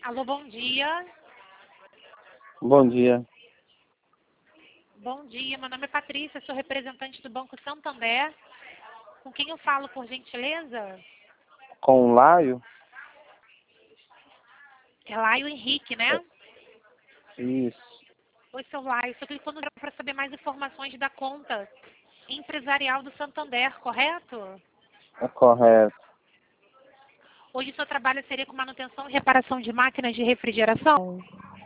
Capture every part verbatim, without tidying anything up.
Alô, bom dia. Bom dia. Bom dia, meu nome é Patrícia, sou representante do Banco Santander. Com quem eu falo, por gentileza? Com o Laio? É Laio Henrique, né? Isso. Oi, seu Laio, sou telefone para saber mais informações da conta empresarial do Santander, correto? É correto. Hoje o seu trabalho seria com manutenção e reparação de máquinas de refrigeração?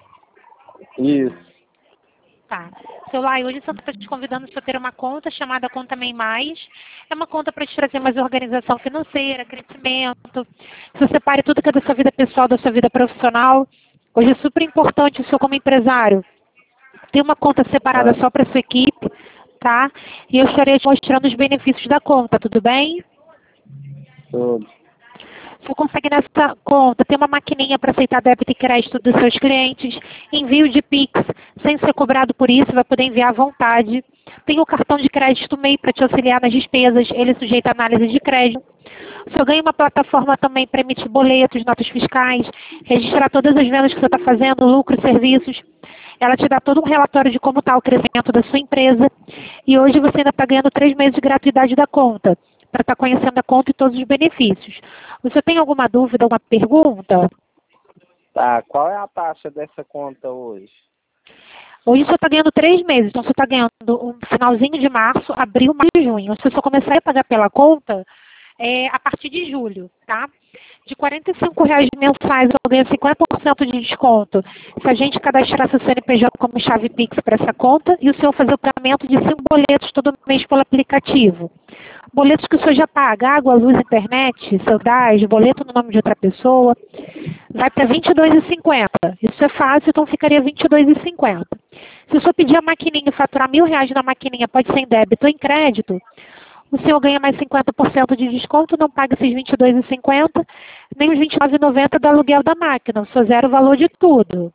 Isso. Tá. Seu Laio, hoje o Santander está te convidando para ter uma conta chamada Conta Mem Mais. É uma conta para te trazer mais organização financeira, crescimento. Você separe tudo que é da sua vida pessoal, da sua vida profissional. Hoje é super importante o senhor como empresário ter uma conta separada Ah, só para sua equipe, tá? E eu estarei te mostrando os benefícios da conta, tudo bem? tudo. Você consegue nessa conta ter uma maquininha para aceitar débito e crédito dos seus clientes, envio de Pix sem ser cobrado por isso, vai poder enviar à vontade. Tem o cartão de crédito M E I para te auxiliar nas despesas, ele é sujeito à análise de crédito. Você ganha uma plataforma também para emitir boletos, notas fiscais, registrar todas as vendas que você está fazendo, lucros, serviços. Ela te dá todo um relatório de como está o crescimento da sua empresa. E hoje você ainda está ganhando três meses de gratuidade da conta, para estar conhecendo a conta e todos os benefícios. Você tem alguma dúvida, alguma pergunta? Tá, qual é a taxa dessa conta hoje? Hoje você está ganhando três meses, então você está ganhando um finalzinho de março, abril, maio e junho. Se você começar a pagar pela conta, é a partir de julho, tá? De quarenta e cinco reais mensais, eu ganho cinquenta por cento de desconto. Se a gente cadastrar seu C N P J como chave Pix para essa conta e o senhor fazer o pagamento de cinco boletos todo mês pelo aplicativo. Boletos que o senhor já paga, água, luz, internet, seu gás, boleto no nome de outra pessoa, vai para vinte e dois reais e cinquenta centavos. Isso é fácil, então ficaria vinte e dois reais e cinquenta centavos. Se o senhor pedir a maquininha e faturar mil reais na maquininha, pode ser em débito ou em crédito, o senhor ganha mais cinquenta por cento de desconto, não paga esses vinte e dois reais e cinquenta centavos, nem os vinte e nove reais e noventa centavos do aluguel da máquina, o senhor zera o valor de tudo.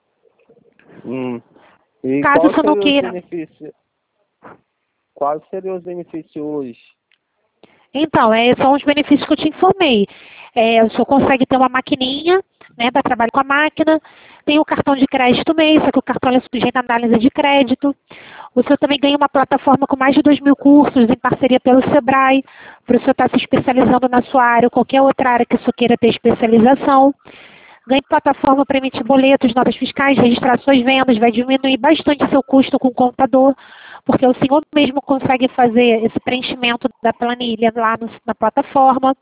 Hum. E Caso o qual senhor não seria os queira... benefícios? Quais seriam os benefícios hoje? Então, é, são os benefícios que eu te informei. É, o senhor consegue ter uma maquininha, né, para trabalhar com a máquina. Tem o cartão de crédito M E I, só que o cartão é sujeito à análise de crédito. O senhor também ganha uma plataforma com mais de dois mil cursos em parceria pelo Sebrae, para o senhor estar se especializando na sua área ou qualquer outra área que o senhor queira ter especialização. Ganhe plataforma para emitir boletos, notas fiscais, registrar suas vendas, vai diminuir bastante seu custo com o contador, porque o senhor mesmo consegue fazer esse preenchimento da planilha lá no, na plataforma.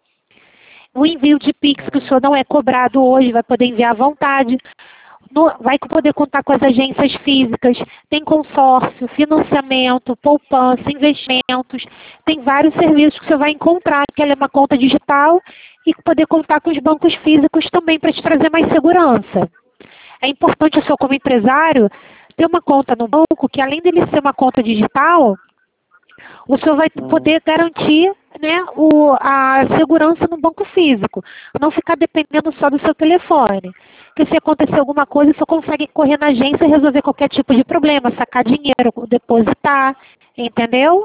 O envio de Pix, que o senhor não é cobrado hoje, vai poder enviar à vontade. No, vai poder contar com as agências físicas, tem consórcio, financiamento, poupança, investimentos, tem vários serviços que você vai encontrar, que ela é uma conta digital e poder contar com os bancos físicos também para te trazer mais segurança. É importante o senhor como empresário ter uma conta no banco que além dele ser uma conta digital, o senhor vai Hum. poder garantir, né, o, a segurança no banco físico. Não ficar dependendo só do seu telefone. Porque se acontecer alguma coisa, o senhor consegue correr na agência e resolver qualquer tipo de problema, sacar dinheiro, depositar, entendeu?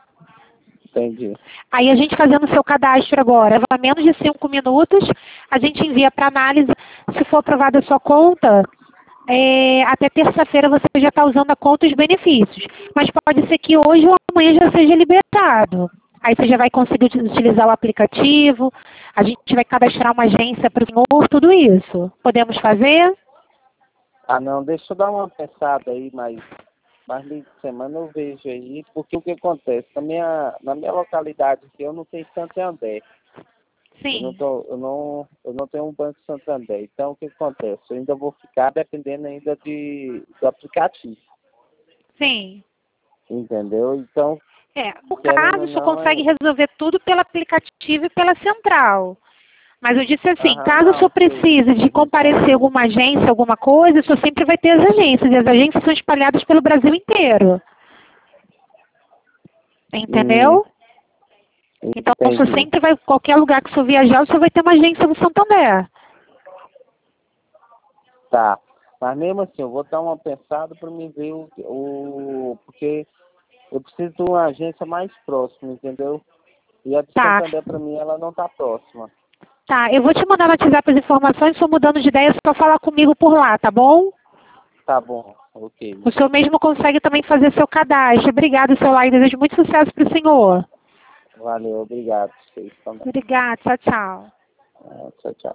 Entendi. Aí a gente fazendo o seu cadastro agora, leva menos de cinco minutos, a gente envia para análise. Se for aprovada a sua conta, é, até terça-feira você já está usando a conta e os benefícios. Mas pode ser que hoje ou amanhã já seja liberado. Aí você já vai conseguir utilizar o aplicativo, a gente vai cadastrar uma agência para o senhor, tudo isso. Podemos fazer? Ah, não, deixa eu dar uma pensada aí, mas mais meio de semana eu vejo aí, porque o que acontece? Na minha, na minha localidade aqui eu não tenho Santander. Eu não, Sim. tô, eu, não, eu não tenho um Banco Santander. Então, o que acontece? Eu ainda vou ficar dependendo ainda de, do aplicativo, Sim. entendeu? Então, É, no querendo caso, ou o senhor não, consegue é... resolver tudo pelo aplicativo e pela central. Mas eu disse assim, Aham, caso o senhor não, sei. precise de A gente sabe comparecer a disso. alguma agência, alguma coisa, o senhor sempre vai ter as agências. E as agências são espalhadas pelo Brasil inteiro. Hum, Entendeu? Então, o senhor entendi. sempre vai, qualquer lugar que o senhor viajar, o senhor vai ter uma agência no Santander. Tá. Mas mesmo assim, eu vou dar uma pensada para me ver o, o... Porque eu preciso de uma agência mais próxima, entendeu? E a de Tá. Santander, para mim, ela não tá próxima. Tá, eu vou te mandar no WhatsApp as informações, se eu mudando de ideia, é só falar comigo por lá, tá bom? Tá bom, ok. O senhor mesmo consegue também fazer seu cadastro. Obrigado, seu Lai. Desejo muito sucesso para o senhor. Valeu, obrigado. Vocês também. Obrigado, tchau, tchau. Ah, tchau, tchau.